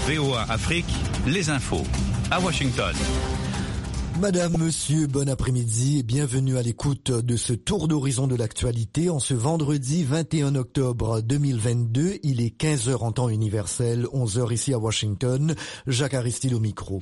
VOA Afrique, les infos. À Washington. Madame, monsieur, bon après-midi et bienvenue à l'écoute de ce tour d'horizon de l'actualité en ce vendredi 21 octobre 2022. Il est 15h en temps universel, 11h ici à Washington. Jacques Aristide au micro.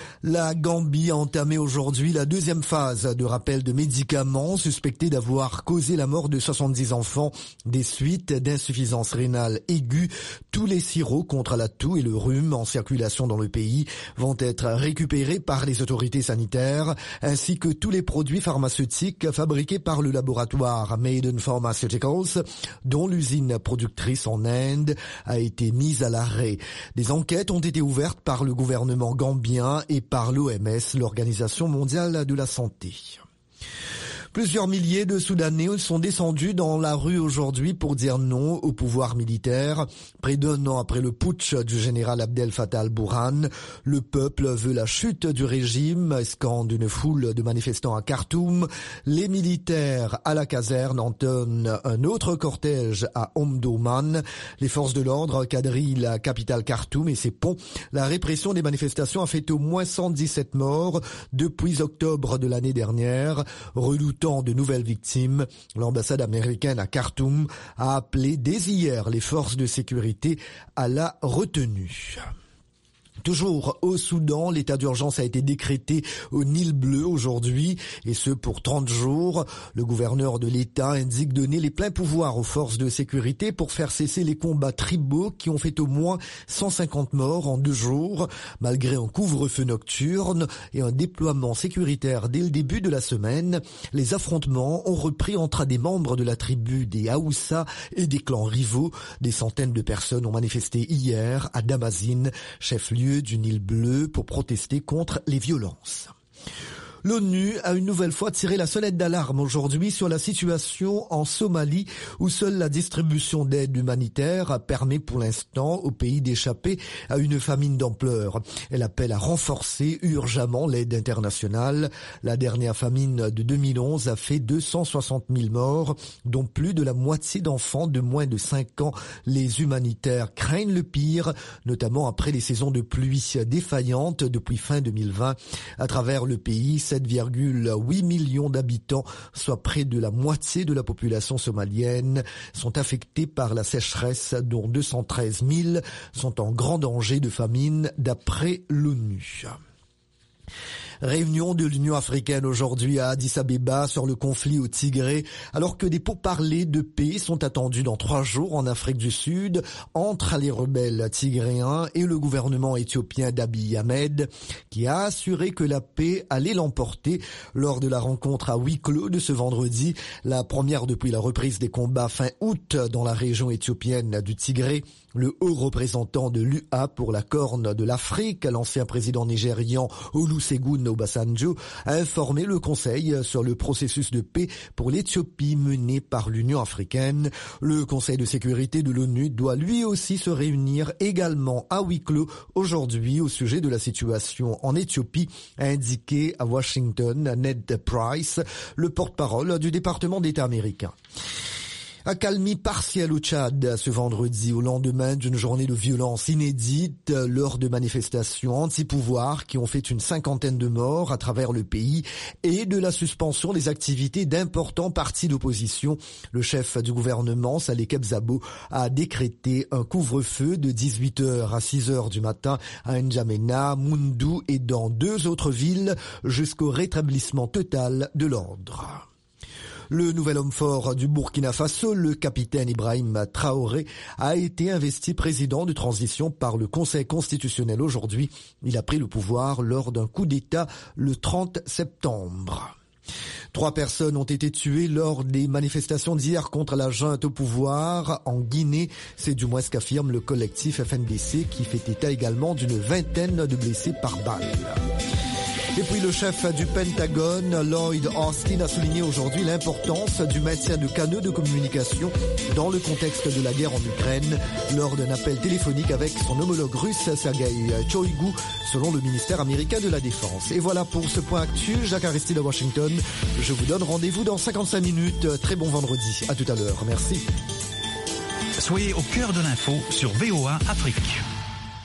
La Gambie a entamé aujourd'hui la deuxième phase de rappel de médicaments suspectés d'avoir causé la mort de 70 enfants des suites d'insuffisance rénale aiguë. Tous les sirops contre la toux et le rhume en circulation dans le pays vont être récupérés par les autorités sanitaires, ainsi que tous les produits pharmaceutiques fabriqués par le laboratoire Maiden Pharmaceuticals, dont l'usine productrice en Inde a été mise à l'arrêt. Des enquêtes ont été ouvertes par le gouvernement gambien et par l'OMS, l'Organisation mondiale de la santé. Plusieurs milliers de Soudanais sont descendus dans la rue aujourd'hui pour dire non au pouvoir militaire. Près d'un an après le putsch du général Abdel Fattah al-Burhan, le peuple veut la chute du régime, scande une foule de manifestants à Khartoum. Les militaires à la caserne entonnent un autre cortège à Omdurman. Les forces de l'ordre quadrillent la capitale Khartoum et ses ponts. La répression des manifestations a fait au moins 117 morts depuis octobre de l'année dernière. Redoutant de nouvelles victimes, l'ambassade américaine à Khartoum a appelé dès hier les forces de sécurité à la retenue. Toujours au Soudan, l'état d'urgence a été décrété au Nil Bleu aujourd'hui, et ce pour 30 jours. Le gouverneur de l'État indique donner les pleins pouvoirs aux forces de sécurité pour faire cesser les combats tribaux qui ont fait au moins 150 morts en 2 jours, malgré un couvre-feu nocturne et un déploiement sécuritaire dès le début de la semaine. Les affrontements ont repris entre des membres de la tribu des Haoussa et des clans rivaux. Des centaines de personnes ont manifesté hier à Damazine, chef-lieu du Nil Bleu, pour protester contre les violences. L'ONU a une nouvelle fois tiré la sonnette d'alarme aujourd'hui sur la situation en Somalie, où seule la distribution d'aide humanitaire permet pour l'instant au pays d'échapper à une famine d'ampleur. Elle appelle à renforcer urgemment l'aide internationale. La dernière famine de 2011 a fait 260 000 morts, dont plus de la moitié d'enfants de moins de 5 ans. Les humanitaires craignent le pire, notamment après les saisons de pluie défaillantes depuis fin 2020. À travers le pays, 7,8 millions d'habitants, soit près de la moitié de la population somalienne, sont affectés par la sécheresse, dont 213 000 sont en grand danger de famine d'après l'ONU. Réunion de l'Union africaine aujourd'hui à Addis Abeba sur le conflit au Tigré, alors que des pourparlers de paix sont attendus dans 3 jours en Afrique du Sud entre les rebelles tigréens et le gouvernement éthiopien d'Abiy Ahmed, qui a assuré que la paix allait l'emporter lors de la rencontre à huis clos de ce vendredi, la première depuis la reprise des combats fin août dans la région éthiopienne du Tigré. Le haut représentant de l'UA pour la Corne de l'Afrique, l'ancien président nigérian Olusegun Obasanjo, a informé le Conseil sur le processus de paix pour l'Éthiopie mené par l'Union africaine. Le Conseil de sécurité de l'ONU doit lui aussi se réunir également à huis clos aujourd'hui au sujet de la situation en Éthiopie, a indiqué à Washington Ned Price, le porte-parole du département d'État américain. Accalmie partielle au Tchad ce vendredi, au lendemain d'une journée de violence inédite lors de manifestations anti-pouvoir qui ont fait une 50aine de morts à travers le pays et de la suspension des activités d'importants partis d'opposition. Le chef du gouvernement, Saleh Kebzabo, a décrété un couvre-feu de 18h à 6h du matin à N'Djamena, Moundou et dans 2 autres villes jusqu'au rétablissement total de l'ordre. Le nouvel homme fort du Burkina Faso, le capitaine Ibrahim Traoré, a été investi président de transition par le Conseil constitutionnel aujourd'hui. Il a pris le pouvoir lors d'un coup d'État le 30 septembre. 3 personnes ont été tuées lors des manifestations d'hier contre la junte au pouvoir en Guinée. C'est du moins ce qu'affirme le collectif FNDC qui fait état également d'une 20aine de blessés par balle. Et puis le chef du Pentagone, Lloyd Austin, a souligné aujourd'hui l'importance du maintien de canaux de communication dans le contexte de la guerre en Ukraine lors d'un appel téléphonique avec son homologue russe Sergei Shoigu, selon le ministère américain de la Défense. Et voilà pour ce point actu. Jacques Aristide à Washington. Je vous donne rendez-vous dans 55 minutes. Très bon vendredi. À tout à l'heure. Merci. Soyez au cœur de l'info sur VOA Afrique.